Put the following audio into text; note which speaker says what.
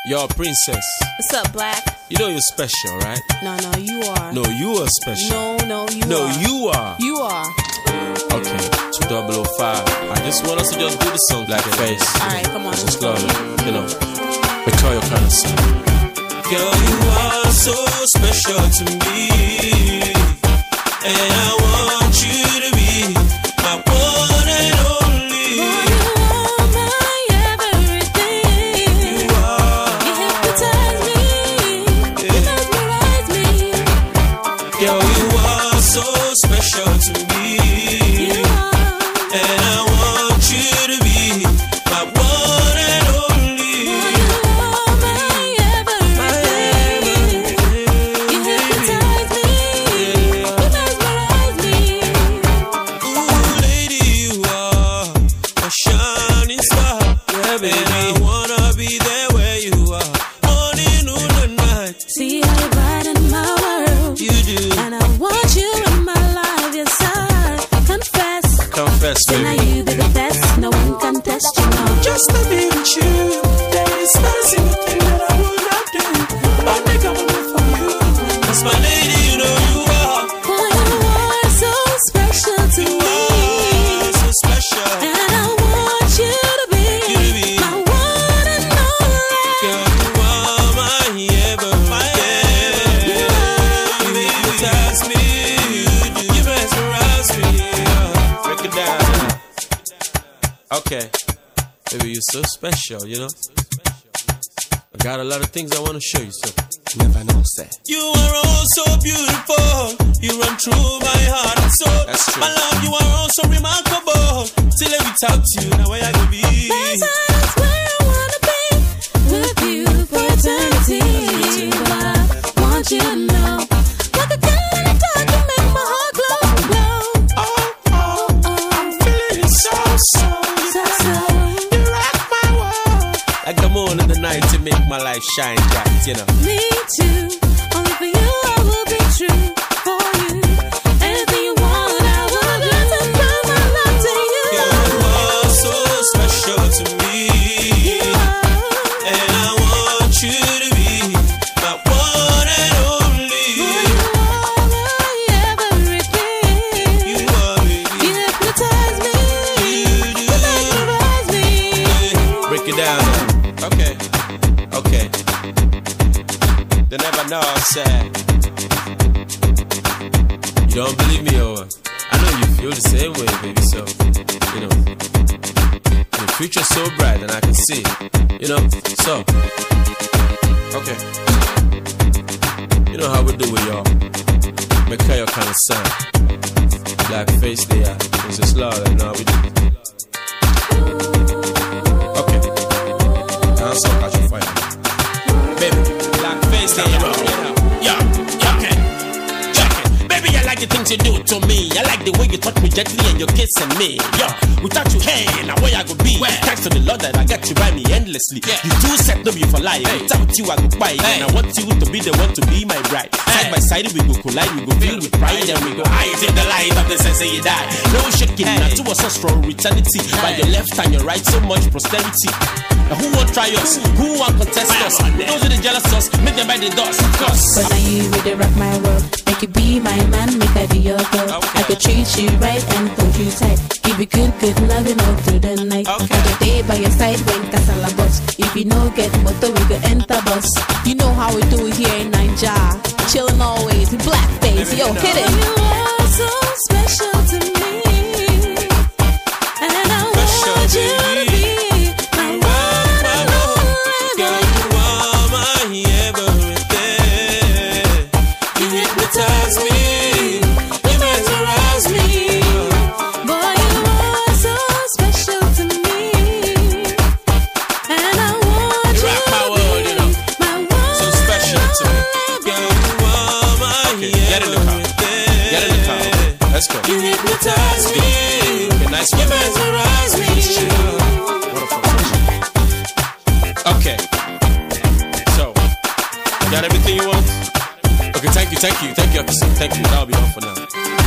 Speaker 1: You're a princess.
Speaker 2: What's up, Black?
Speaker 1: You know you're special, right?
Speaker 2: No, you are.
Speaker 1: No, you are special.
Speaker 2: No, you are.
Speaker 1: No, you are.
Speaker 2: You are.
Speaker 1: Okay, 2005. I just want us to just do the song like a face.
Speaker 2: Alright, come on.
Speaker 1: Just love it, you know. Because you're kind of song. Girl, you are so special to me, and I want you to be my one and only.
Speaker 2: You are my everything.
Speaker 1: You are.
Speaker 2: You hypnotize me. You mesmerize me.
Speaker 1: Girl, you are so special to me,
Speaker 2: You are.
Speaker 1: and I want you to be my one and only.
Speaker 2: You are my everything. You hypnotize me. You mesmerize me.
Speaker 1: Ooh, lady, you are a shining star. Yeah, baby, I wanna be there where you are, morning, noon, and night.
Speaker 2: See how you brighten my world.
Speaker 1: You do.
Speaker 2: And I want you in my life, yes I confess.
Speaker 1: Confess,
Speaker 2: Say now
Speaker 1: baby.
Speaker 2: you be the best, no one can test you now.
Speaker 1: Just to be with you, there is no single thing that I would not do. But make a move for you. That's my lady, you know you are.
Speaker 2: Boy, you are so special to
Speaker 1: You
Speaker 2: me.
Speaker 1: are so special.
Speaker 2: And I want you to be my one and only.
Speaker 1: Girl, you are my everything.
Speaker 2: You are.
Speaker 1: You hypnotize me, you mesmerize me. Break it down. Okay, baby, you're so special, you know. I got a lot of things I want to show you, so never know, say. You are all so beautiful. You run through my heart and soul. That's true. My love, you are all so remarkable. Till every talk to you, now where I can be.
Speaker 2: That's where I wanna be, with you for eternity. But I want you to know, like a gun in the dark, you make my heart glow, glow.
Speaker 1: I'm feeling it so.
Speaker 2: So.
Speaker 1: You rock my world. Like the moon in the night to make my life shine bright, you know.
Speaker 2: Me too. Only for you I will be true. For you, anything you want I will do to prove my love to you.
Speaker 1: You are so special to me,
Speaker 2: You are.
Speaker 1: and I want you to be my one and only.
Speaker 2: You are my everything.
Speaker 1: You are, baby.
Speaker 2: You hypnotize me. You mesmerize me.
Speaker 1: Break it down now. Okay. They never know I'm sad. You don't believe me, or I know you feel the same way, baby. So, you know, the future's so bright and I can see it, you know. So, okay. You know how we do with y'all. Make her your kind of sound. Black face there. It's just love and now we do. Okay. Dance up, catch your fire. Baby, black face there. Okay. Check it. Baby, I like the things you do to me. I like the way you touch me gently and you're kissing me. Without you, hey, now where I go be? Thanks to the Lord that I got you by me endlessly. You do set me for life. Without you, I go by. And I want you to be the one to be my bride. Side by side, we go collide, we go feel with pride, and we go eyes in the light of the sense you die. No shaking, now two us strong eternity. By your left and your right, so much posterity. Now who won't try us? Who won't contest us? Those are the jealous us, make them buy the dust, of course.
Speaker 2: But now you really rock my world. Make you be my man, make I be your girl. I could treat you right and hold you tight. Give you good loving all through the night. Every day by your side when Casala bus. If you no get motor, we go enter bus. You know how we do it here in Naija. Chillin' always, black face, yo, hit it. You are so special to me, and I want you to be my one and only.
Speaker 1: Girl, you are my everything. You hypnotize me, you mesmerize me.
Speaker 2: Boy, you are so special to me, and I want
Speaker 1: You
Speaker 2: you
Speaker 1: rock my
Speaker 2: to
Speaker 1: world, you know.
Speaker 2: be my one
Speaker 1: So special to me. Girl, you are my get in the car. Get in the car. Let's go.
Speaker 2: You hypnotize me.
Speaker 1: Okay, nice one.
Speaker 2: You mesmerize me.
Speaker 1: Okay. So, you got everything you want? Okay, thank you, officer. Thank you. That'll be all for now.